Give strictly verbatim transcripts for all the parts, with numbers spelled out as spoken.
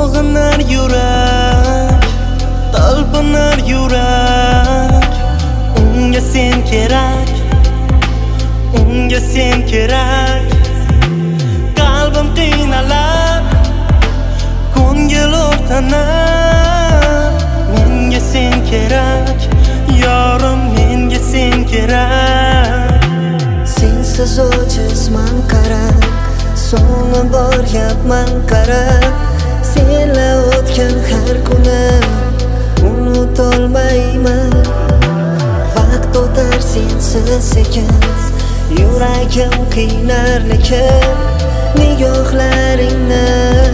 sog'inar yurak, talpinar yurak. Unga sen kerak, unga sen kerak. Qalbim qiynalar, ko'ngil o'rtanar. Menga sen kerak, yorim menga sen kerak. Sensiz ojizman qarab, so'ngni boryapman qarab. Senla o'tgan har kuni unutolmayman. Vaqt o'tar sensiz sekin, yuragim qiynar lekin nigohlaringni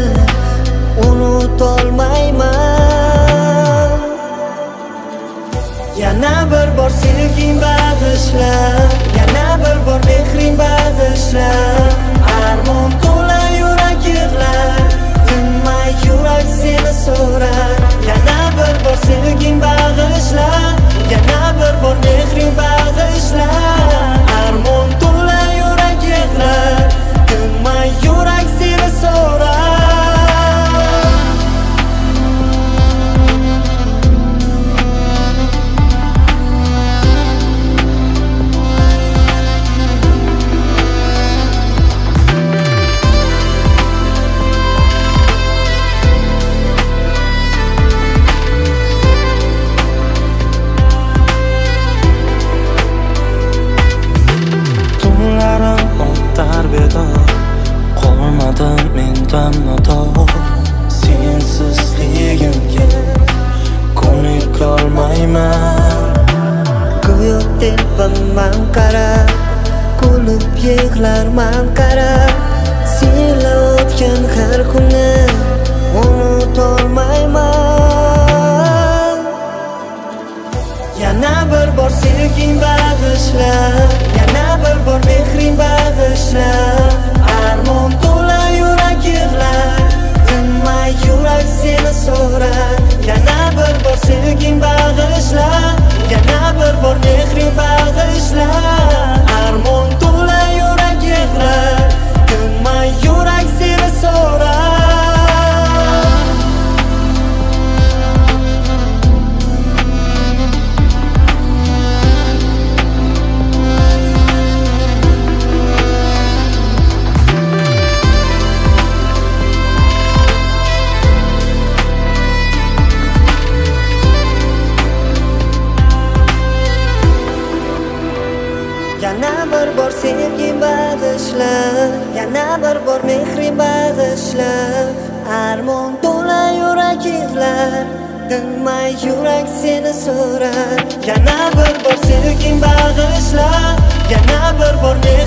unutolmayman. Yana bir bor sevging bag'ishla, yana bir bor mehring bag'ishla. Armon to'la yurak yig'lar, tinmay yurak seni so'rar. Yana bir bor sevging bag'ishla, yana bir bor mehring bag'ishla. Armon to'la yurak yig'lar, tinmay yurak seni so'rar. Qolmadim mendan notob, sensizligimga ko'nikolmayman. Go'yo telpaman qarab, kulib yig'larman qarab. Senla o'tgan har kuni unutolmayman. Yana bir bor sevging bag'ishla, yana bir bor mehring bag'ishla. Armon to'la yurak yig'lar, tinmay yurak seni so'rar. Yana bir bor sevging bag'ishla, yana bir bor mehring bag'ishla. Armon to'la yurak yig'lar, tinmay yurak seni so'rar. Yana bir bor sevging bag'ishla, yana bir bor mehring bag'ishla. Armon to'la yurak yig'lar, tinmay yurak seni so'rar. Yana bir bor sevging bag'ishla, yana bir bor